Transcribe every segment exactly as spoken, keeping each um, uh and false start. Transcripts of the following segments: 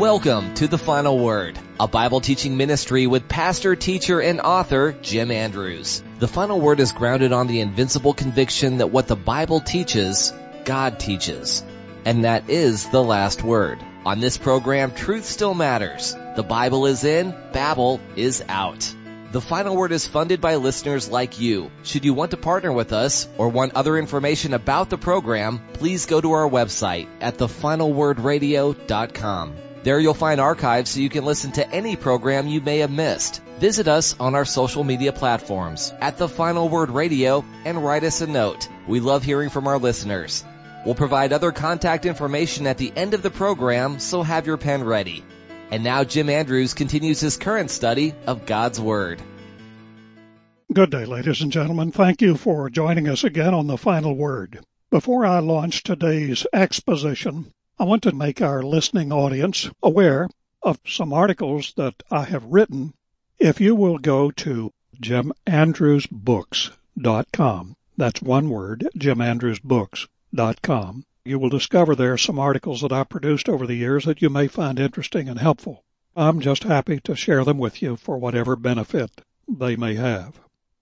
Welcome to The Final Word, a Bible teaching ministry with pastor, teacher, and author Jim Andrews. The Final Word is grounded on the invincible conviction that what the Bible teaches, God teaches. And that is the last word. On this program, truth still matters. The Bible is in, Babel is out. The Final Word is funded by listeners like you. Should you want to partner with us or want other information about the program, please go to our website at the final word radio dot com. There you'll find archives so you can listen to any program you may have missed. Visit us on our social media platforms at The Final Word Radio and write us a note. We love hearing from our listeners. We'll provide other contact information at the end of the program, so have your pen ready. And now Jim Andrews continues his current study of God's Word. Good day, ladies and gentlemen. Thank you for joining us again on The Final Word. Before I launch today's exposition, I want to make our listening audience aware of some articles that I have written. If you will go to jim andrews books dot com, that's one word, jim andrews books dot com, you will discover there some articles that I produced over the years that you may find interesting and helpful. I'm just happy to share them with you for whatever benefit they may have.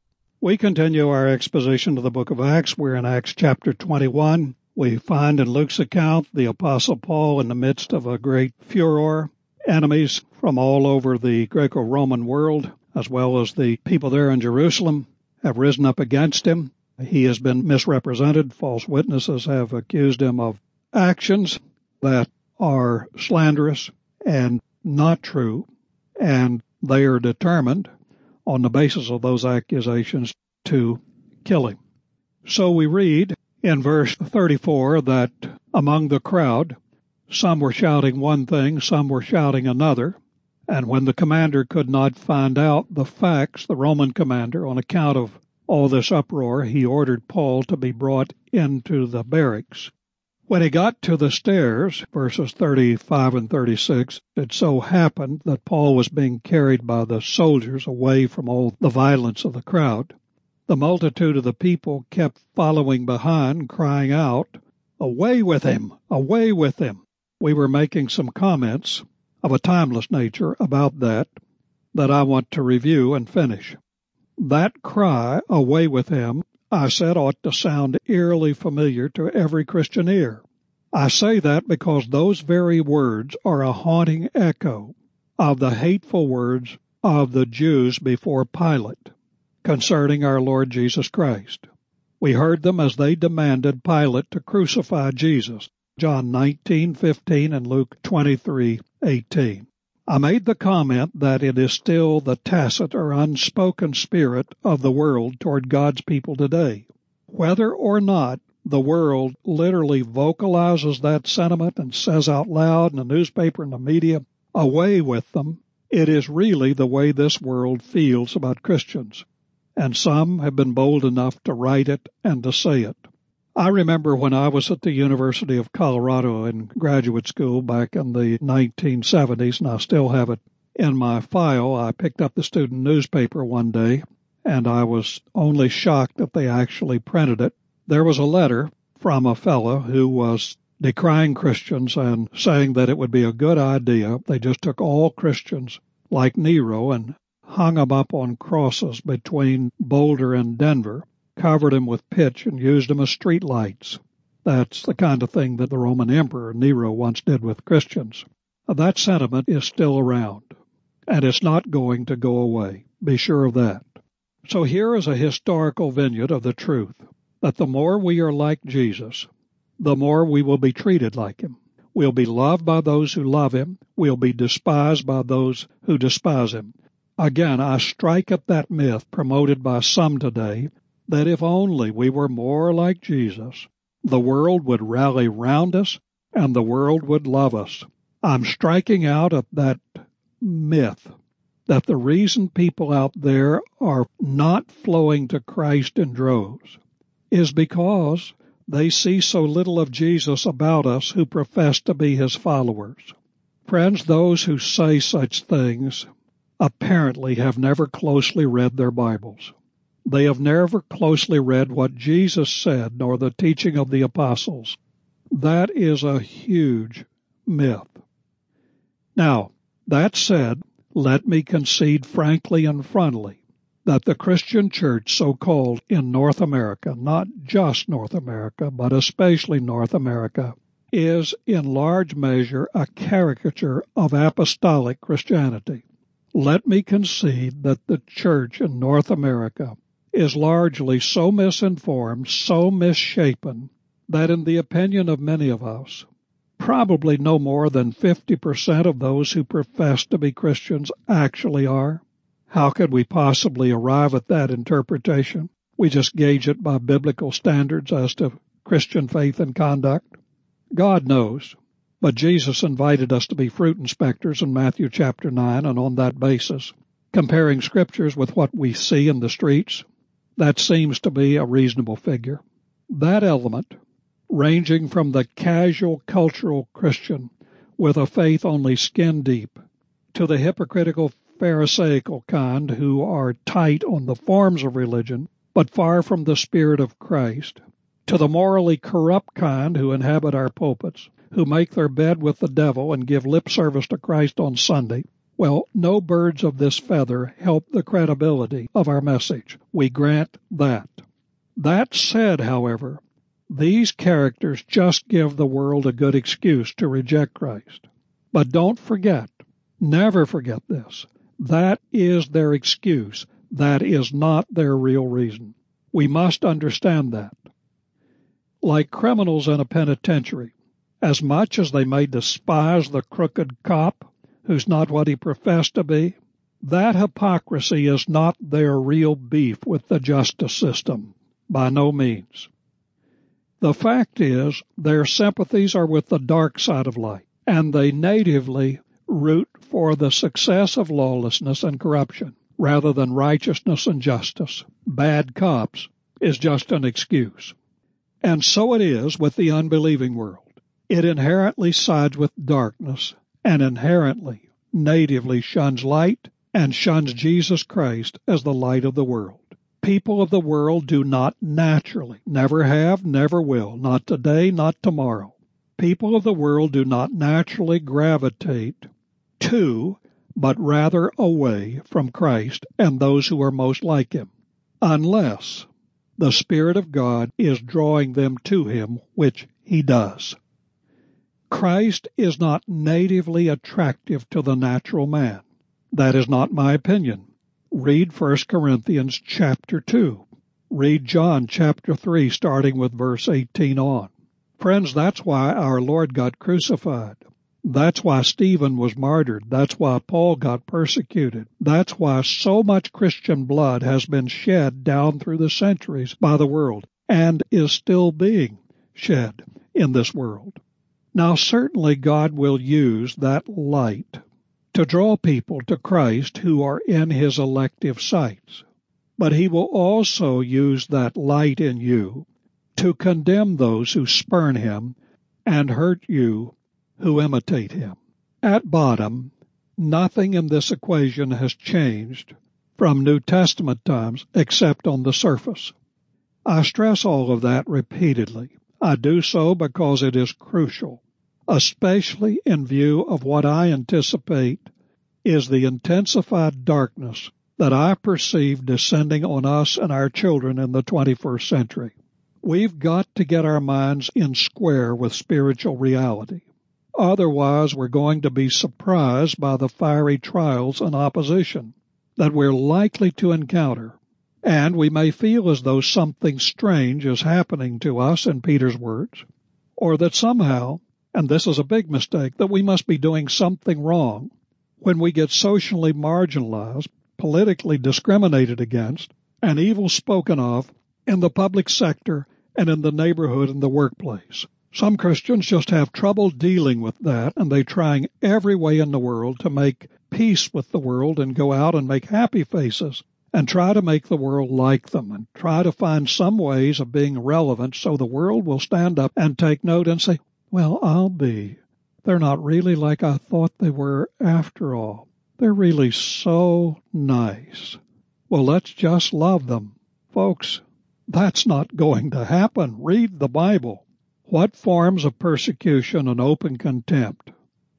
We continue our exposition of the book of Acts. We're in Acts chapter twenty-one. We find in Luke's account the Apostle Paul in the midst of a great furor. Enemies from all over the Greco-Roman world, as well as the people there in Jerusalem, have risen up against him. He has been misrepresented. False witnesses have accused him of actions that are slanderous and not true, and they are determined on the basis of those accusations to kill him. So we read in verse thirty-four that among the crowd, some were shouting one thing, some were shouting another, and when the commander could not find out the facts, the Roman commander, on account of all this uproar, he ordered Paul to be brought into the barracks. When he got to the stairs, verses thirty-five and thirty-six, it so happened that Paul was being carried by the soldiers away from all the violence of the crowd. The multitude of the people kept following behind, crying out, "Away with him! Away with him!" We were making some comments of a timeless nature about that that I want to review and finish. That cry, "Away with him," I said ought to sound eerily familiar to every Christian ear. I say that because those very words are a haunting echo of the hateful words of the Jews before Pilate concerning our Lord Jesus Christ. We heard them as they demanded Pilate to crucify Jesus, John nineteen fifteen and Luke twenty-three eighteen. I made the comment that it is still the tacit or unspoken spirit of the world toward God's people today. Whether or not the world literally vocalizes that sentiment and says out loud in the newspaper and the media, "Away with them," it is really the way this world feels about Christians. And some have been bold enough to write it and to say it. I remember when I was at the University of Colorado in graduate school back in the nineteen seventies, and I still have it in my file. I picked up the student newspaper one day, and I was only shocked that they actually printed it. There was a letter from a fellow who was decrying Christians and saying that it would be a good idea. They just took all Christians like Nero and hung them up on crosses between Boulder and Denver, covered them with pitch, and used them as street lights. That's the kind of thing that the Roman Emperor Nero once did with Christians. That sentiment is still around, and it's not going to go away. Be sure of that. So here is a historical vignette of the truth, that the more we are like Jesus, the more we will be treated like him. We'll be loved by those who love him. We'll be despised by those who despise him. Again, I strike at that myth promoted by some today, that if only we were more like Jesus, the world would rally round us and the world would love us. I'm striking out at that myth that the reason people out there are not flowing to Christ in droves is because they see so little of Jesus about us who profess to be his followers. Friends, those who say such things apparently have never closely read their Bibles. They have never closely read what Jesus said, nor the teaching of the apostles. That is a huge myth. Now, that said, let me concede frankly and frontally that the Christian church, so-called in North America, not just North America, but especially North America, is in large measure a caricature of apostolic Christianity. Let me concede that the church in North America is largely so misinformed, so misshapen, that in the opinion of many of us, probably no more than fifty percent of those who profess to be Christians actually are. How could we possibly arrive at that interpretation? We just gauge it by biblical standards as to Christian faith and conduct. God knows, but Jesus invited us to be fruit inspectors in Matthew chapter nine, and on that basis, comparing scriptures with what we see in the streets, that seems to be a reasonable figure. That element, ranging from the casual cultural Christian with a faith only skin deep, to the hypocritical Pharisaical kind who are tight on the forms of religion, but far from the Spirit of Christ, to the morally corrupt kind who inhabit our pulpits, who make their bed with the devil and give lip service to Christ on Sunday. Well, no birds of this feather help the credibility of our message. We grant that. That said, however, these characters just give the world a good excuse to reject Christ. But don't forget, never forget this, that is their excuse. That is not their real reason. We must understand that. Like criminals in a penitentiary, as much as they may despise the crooked cop who's not what he professed to be, that hypocrisy is not their real beef with the justice system, by no means. The fact is, their sympathies are with the dark side of life, and they natively root for the success of lawlessness and corruption rather than righteousness and justice. Bad cops is just an excuse. And so it is with the unbelieving world. It inherently sides with darkness and inherently, natively shuns light and shuns Jesus Christ as the light of the world. People of the world do not naturally, never have, never will, not today, not tomorrow. People of the world do not naturally gravitate to, but rather away from Christ and those who are most like him, unless the Spirit of God is drawing them to him, which he does. Christ is not natively attractive to the natural man. That is not my opinion. Read First Corinthians chapter two. Read John chapter three, starting with verse eighteen on. Friends, that's why our Lord got crucified. That's why Stephen was martyred. That's why Paul got persecuted. That's why so much Christian blood has been shed down through the centuries by the world and is still being shed in this world. Now, certainly God will use that light to draw people to Christ who are in his elective sights. But he will also use that light in you to condemn those who spurn him and hurt you who imitate him. At bottom, nothing in this equation has changed from New Testament times except on the surface. I stress all of that repeatedly. I do so because it is crucial, especially in view of what I anticipate is the intensified darkness that I perceive descending on us and our children in the twenty-first century. We've got to get our minds in square with spiritual reality. Otherwise, we're going to be surprised by the fiery trials and opposition that we're likely to encounter, and we may feel as though something strange is happening to us, in Peter's words, or that somehow, and this is a big mistake, that we must be doing something wrong when we get socially marginalized, politically discriminated against, and evil spoken of in the public sector and in the neighborhood and the workplace. Some Christians just have trouble dealing with that, and they're trying every way in the world to make peace with the world and go out and make happy faces and try to make the world like them and try to find some ways of being relevant so the world will stand up and take note and say, well, I'll be. They're not really like I thought they were after all. They're really so nice. Well, let's just love them. Folks, that's not going to happen. Read the Bible. What forms of persecution and open contempt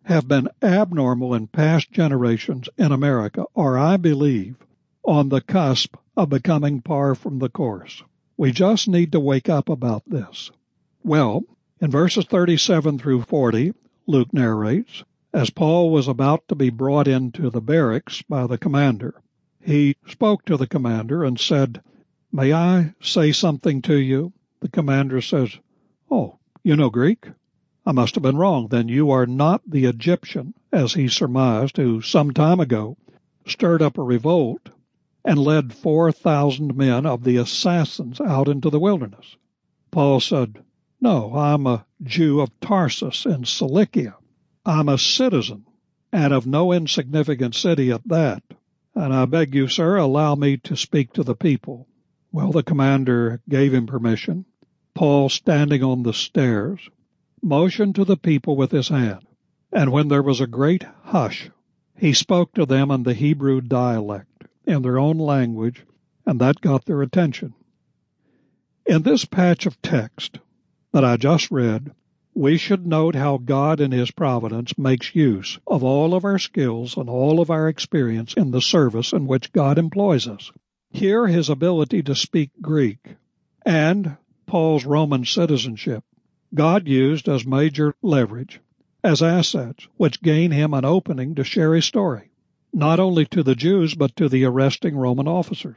have been abnormal in past generations in America are, I believe, on the cusp of becoming par from the course. We just need to wake up about this. Well, in verses thirty-seven through forty, Luke narrates, as Paul was about to be brought into the barracks by the commander, he spoke to the commander and said, "May I say something to you?" The commander says, "Oh, you know Greek? I must have been wrong. Then you are not the Egyptian, as he surmised, who some time ago stirred up a revolt and led four thousand men of the assassins out into the wilderness." Paul said, "No, I'm a Jew of Tarsus in Cilicia. I'm a citizen, and of no insignificant city at that. And I beg you, sir, allow me to speak to the people." Well, the commander gave him permission. Paul, standing on the stairs, motioned to the people with his hand, and when there was a great hush, he spoke to them in the Hebrew dialect, in their own language, and that got their attention. In this patch of text that I just read, we should note how God in His providence makes use of all of our skills and all of our experience in the service in which God employs us. Here, His ability to speak Greek and Paul's Roman citizenship, God used as major leverage, as assets, which gain him an opening to share his story, not only to the Jews, but to the arresting Roman officers.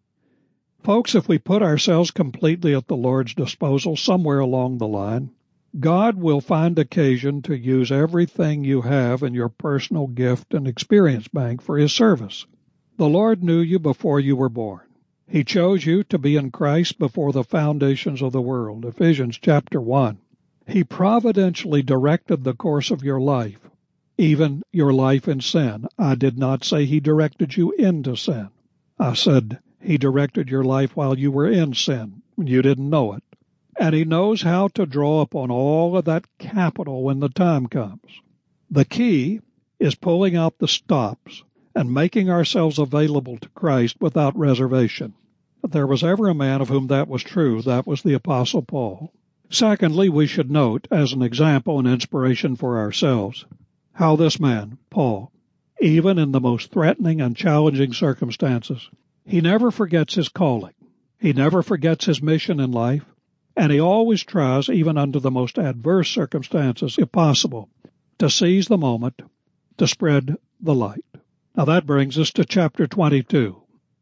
Folks, if we put ourselves completely at the Lord's disposal somewhere along the line, God will find occasion to use everything you have in your personal gift and experience bank for His service. The Lord knew you before you were born. He chose you to be in Christ before the foundations of the world, Ephesians chapter one. He providentially directed the course of your life, even your life in sin. I did not say He directed you into sin. I said He directed your life while you were in sin. You didn't know it. And He knows how to draw upon all of that capital when the time comes. The key is pulling out the stops and making ourselves available to Christ without reservation. If there was ever a man of whom that was true, that was the Apostle Paul. Secondly, we should note, as an example and inspiration for ourselves, how this man, Paul, even in the most threatening and challenging circumstances, he never forgets his calling. He never forgets his mission in life, and he always tries, even under the most adverse circumstances, if possible, to seize the moment to spread the light. Now that brings us to chapter twenty-two.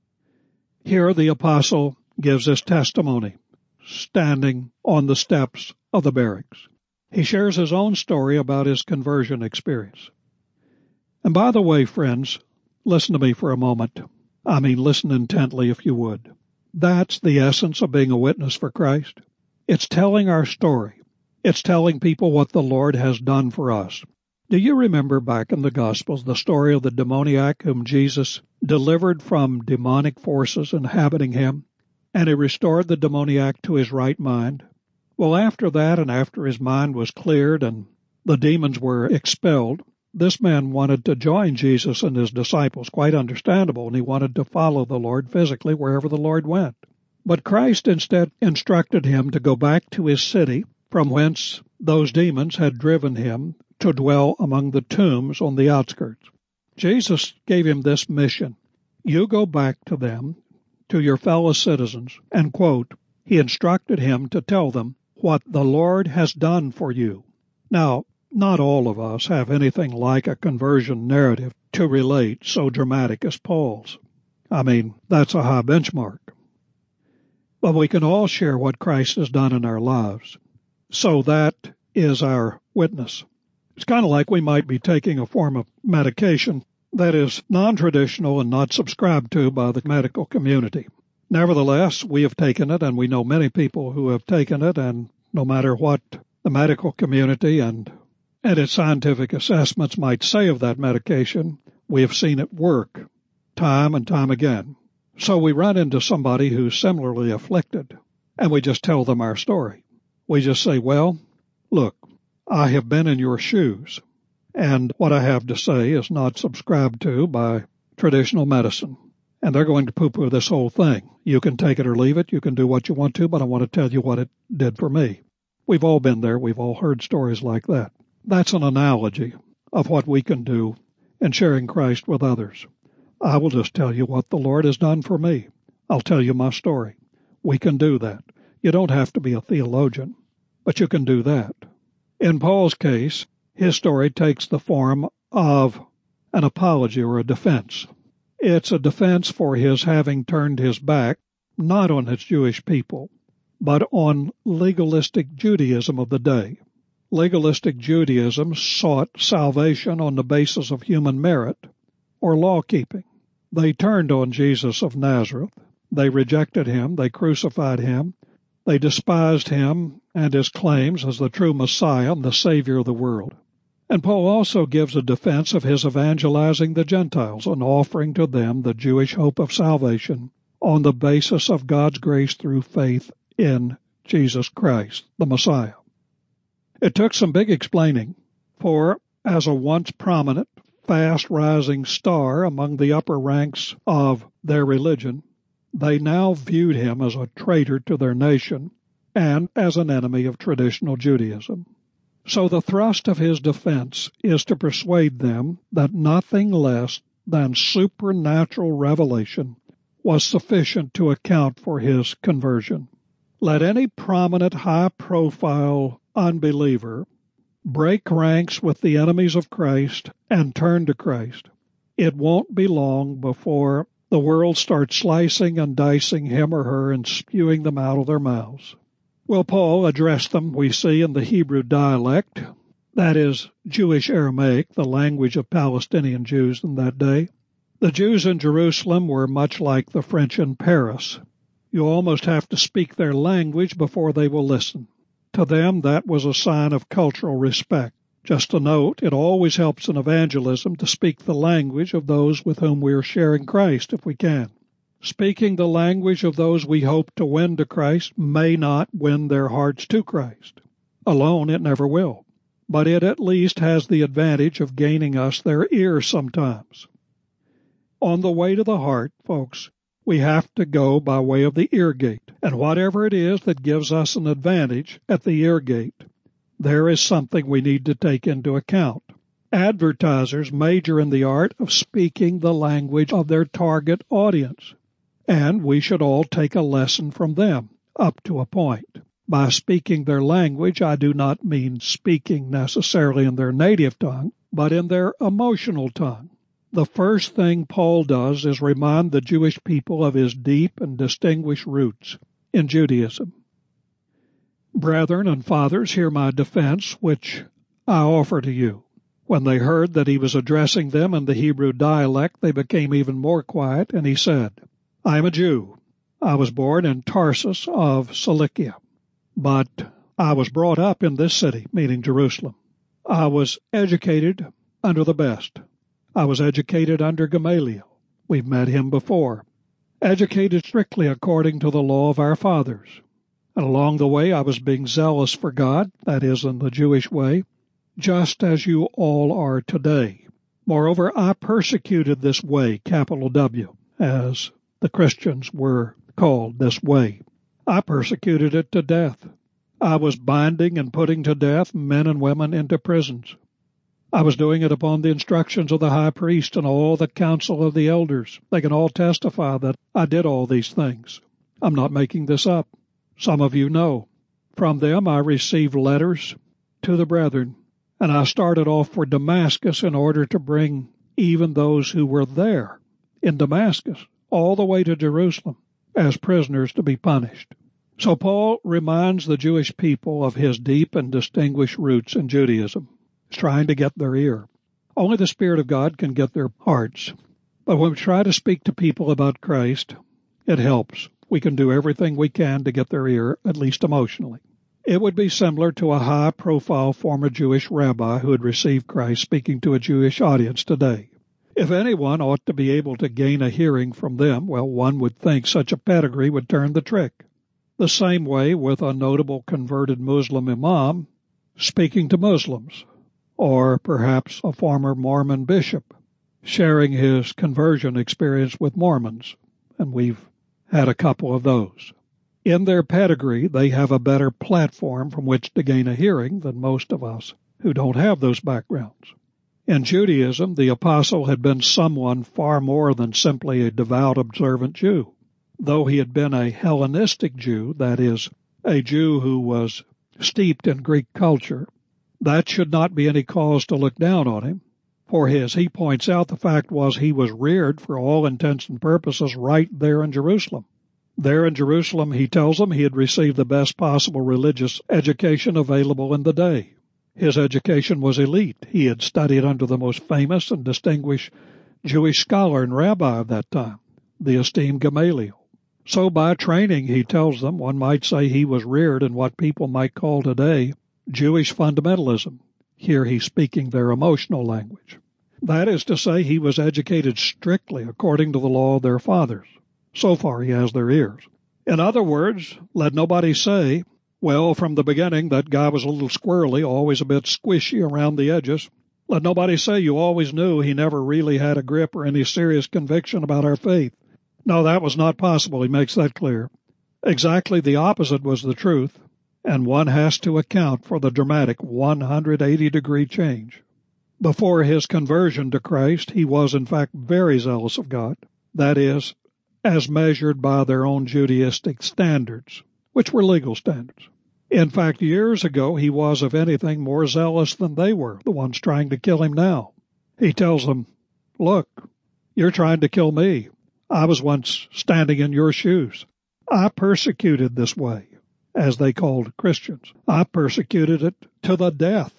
Here the apostle gives his testimony, standing on the steps of the barracks. He shares his own story about his conversion experience. And by the way, friends, listen to me for a moment. I mean, listen intently if you would. That's the essence of being a witness for Christ. It's telling our story. It's telling people what the Lord has done for us. Do you remember back in the Gospels the story of the demoniac whom Jesus delivered from demonic forces inhabiting him, and He restored the demoniac to his right mind? Well, after that, and after his mind was cleared and the demons were expelled, this man wanted to join Jesus and His disciples, quite understandable, and he wanted to follow the Lord physically wherever the Lord went. But Christ instead instructed him to go back to his city from whence those demons had driven him to dwell among the tombs on the outskirts. Jesus gave him this mission. You go back to them, to your fellow citizens, and, quote, He instructed him to tell them what the Lord has done for you. Now, not all of us have anything like a conversion narrative to relate so dramatic as Paul's. I mean, that's a high benchmark. But we can all share what Christ has done in our lives. So that is our witness. It's kind of like we might be taking a form of medication that is non-traditional and not subscribed to by the medical community. Nevertheless, we have taken it, and we know many people who have taken it, and no matter what the medical community and, and its scientific assessments might say of that medication, we have seen it work time and time again. So we run into somebody who's similarly afflicted, and we just tell them our story. We just say, well, look, I have been in your shoes, and what I have to say is not subscribed to by traditional medicine. And they're going to poo-poo this whole thing. You can take it or leave it. You can do what you want to, but I want to tell you what it did for me. We've all been there. We've all heard stories like that. That's an analogy. of what we can do in sharing Christ with others. I will just tell you what the Lord has done for me. I'll tell you my story. We can do that. You don't have to be a theologian, but you can do that. In Paul's case, his story takes the form of an apology or a defense. It's a defense for his having turned his back, not on his Jewish people, but on legalistic Judaism of the day. Legalistic Judaism sought salvation on the basis of human merit or law-keeping. They turned on Jesus of Nazareth. They rejected him. They crucified him. They despised him and his claims as the true Messiah and the Savior of the world. And Paul also gives a defense of his evangelizing the Gentiles and offering to them the Jewish hope of salvation on the basis of God's grace through faith in Jesus Christ, the Messiah. It took some big explaining, for as a once prominent, fast-rising star among the upper ranks of their religion, they now viewed him as a traitor to their nation and as an enemy of traditional Judaism. So the thrust of his defense is to persuade them that nothing less than supernatural revelation was sufficient to account for his conversion. Let any prominent, high-profile unbeliever break ranks with the enemies of Christ and turn to Christ. It won't be long before the world starts slicing and dicing him or her and spewing them out of their mouths. Well, Paul addressed them, we see, in the Hebrew dialect, that is, Jewish Aramaic, the language of Palestinian Jews in that day. The Jews in Jerusalem were much like the French in Paris. You almost have to speak their language before they will listen. To them, that was a sign of cultural respect. Just a note, it always helps in evangelism to speak the language of those with whom we are sharing Christ, if we can. Speaking the language of those we hope to win to Christ may not win their hearts to Christ. Alone, it never will. But it at least has the advantage of gaining us their ears sometimes. On the way to the heart, folks, we have to go by way of the ear gate. And whatever it is that gives us an advantage at the ear gate, there is something we need to take into account. Advertisers major in the art of speaking the language of their target audience, and we should all take a lesson from them, up to a point. By speaking their language, I do not mean speaking necessarily in their native tongue, but in their emotional tongue. The first thing Paul does is remind the Jewish people of his deep and distinguished roots in Judaism. Brethren and fathers, hear my defense, which I offer to you. When they heard that he was addressing them in the Hebrew dialect, they became even more quiet, and he said, I am a Jew. I was born in Tarsus of Cilicia, but I was brought up in this city, meaning Jerusalem. I was educated under the best. I was educated under Gamaliel. We've met him before. Educated strictly according to the law of our fathers. And along the way, I was being zealous for God, that is, in the Jewish way, just as you all are today. Moreover, I persecuted this way, capital W, as the Christians were called this way. I persecuted it to death. I was binding and putting to death men and women into prisons. I was doing it upon the instructions of the high priest and all the council of the elders. They can all testify that I did all these things. I'm not making this up. Some of you know. From them I received letters to the brethren, and I started off for Damascus in order to bring even those who were there in Damascus all the way to Jerusalem as prisoners to be punished. So Paul reminds the Jewish people of his deep and distinguished roots in Judaism. He's trying to get their ear. Only the Spirit of God can get their hearts. But when we try to speak to people about Christ, it helps. We can do everything we can to get their ear, at least emotionally. It would be similar to a high-profile former Jewish rabbi who had received Christ speaking to a Jewish audience today. If anyone ought to be able to gain a hearing from them, well, one would think such a pedigree would turn the trick. The same way with a notable converted Muslim imam speaking to Muslims, or perhaps a former Mormon bishop sharing his conversion experience with Mormons, and we've had a couple of those. In their pedigree, they have a better platform from which to gain a hearing than most of us who don't have those backgrounds. In Judaism, the apostle had been someone far more than simply a devout observant Jew. Though he had been a Hellenistic Jew, that is, a Jew who was steeped in Greek culture, that should not be any cause to look down on him. For his, he points out, the fact was he was reared for all intents and purposes right there in Jerusalem. There in Jerusalem, he tells them, he had received the best possible religious education available in the day. His education was elite. He had studied under the most famous and distinguished Jewish scholar and rabbi of that time, the esteemed Gamaliel. So by training, he tells them, one might say he was reared in what people might call today Jewish fundamentalism. Here he's speaking their emotional language. That is to say, he was educated strictly according to the law of their fathers. So far he has their ears. In other words, let nobody say, well, from the beginning that guy was a little squirrely, always a bit squishy around the edges. Let nobody say you always knew he never really had a grip or any serious conviction about our faith. No, that was not possible. He makes that clear. Exactly the opposite was the truth, and one has to account for the dramatic one hundred eighty degree change. Before his conversion to Christ, he was in fact very zealous of God, that is, as measured by their own Judaistic standards, which were legal standards. In fact, years ago, he was, if anything, more zealous than they were, the ones trying to kill him now. He tells them, look, you're trying to kill me. I was once standing in your shoes. I persecuted this way, as they called Christians. I persecuted it to the death.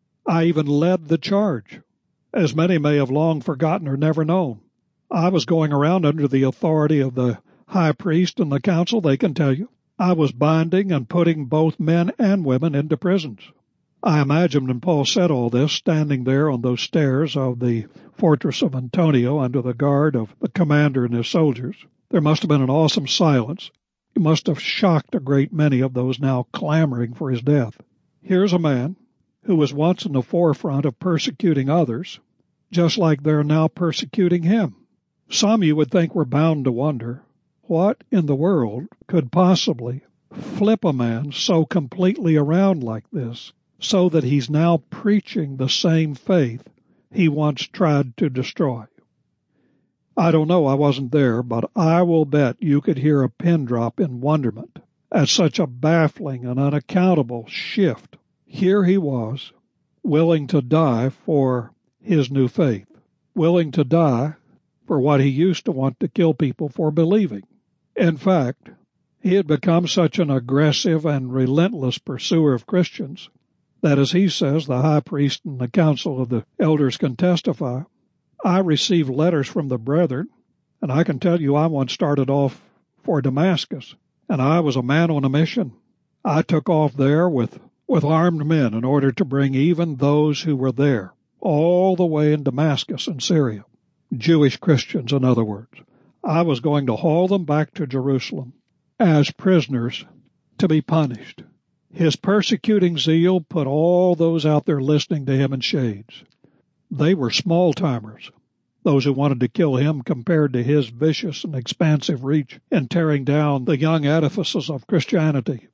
I even led the charge, as many may have long forgotten or never known. I was going around under the authority of the high priest and the council, they can tell you. I was binding and putting both men and women into prisons. I imagine when Paul said all this, standing there on those stairs of the fortress of Antonia under the guard of the commander and his soldiers, there must have been an awesome silence. It must have shocked a great many of those now clamoring for his death. Here's a man who was once in the forefront of persecuting others, just like they're now persecuting him. Some, you would think, were bound to wonder, what in the world could possibly flip a man so completely around like this, so that he's now preaching the same faith he once tried to destroy? I don't know, I wasn't there, but I will bet you could hear a pin drop in wonderment at such a baffling and unaccountable shift. Here he was, willing to die for his new faith, willing to die for what he used to want to kill people for believing. In fact, he had become such an aggressive and relentless pursuer of Christians that, as he says, the high priest and the council of the elders can testify, I received letters from the brethren, and I can tell you I once started off for Damascus, and I was a man on a mission. I took off there with, with armed men in order to bring even those who were there, all the way in Damascus in Syria. Jewish Christians, in other words. I was going to haul them back to Jerusalem as prisoners to be punished. His persecuting zeal put all those out there listening to him in shades. They were small-timers, those who wanted to kill him compared to his vicious and expansive reach in tearing down the young edifices of Christianity.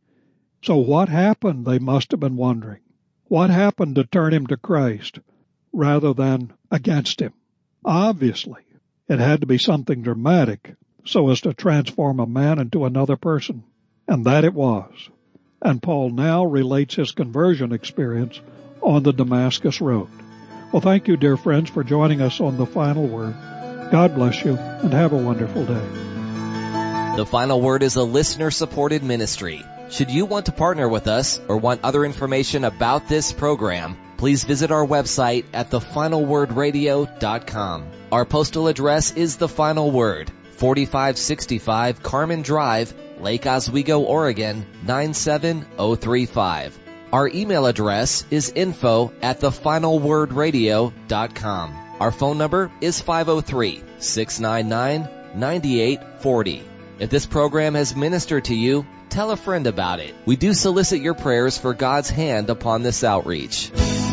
So what happened, they must have been wondering. What happened to turn him to Christ rather than against him? Obviously, it had to be something dramatic so as to transform a man into another person. And that it was. And Paul now relates his conversion experience on the Damascus Road. Well, thank you, dear friends, for joining us on The Final Word. God bless you, and have a wonderful day. The Final Word is a listener-supported ministry. Should you want to partner with us or want other information about this program, please visit our website at the final word radio dot com. Our postal address is The Final Word, forty-five sixty-five Carmen Drive, Lake Oswego, Oregon, nine seven oh three five. Our email address is info at the final word radio dot com. Our phone number is five oh three, six nine nine, nine eight four oh. If this program has ministered to you, tell a friend about it. We do solicit your prayers for God's hand upon this outreach.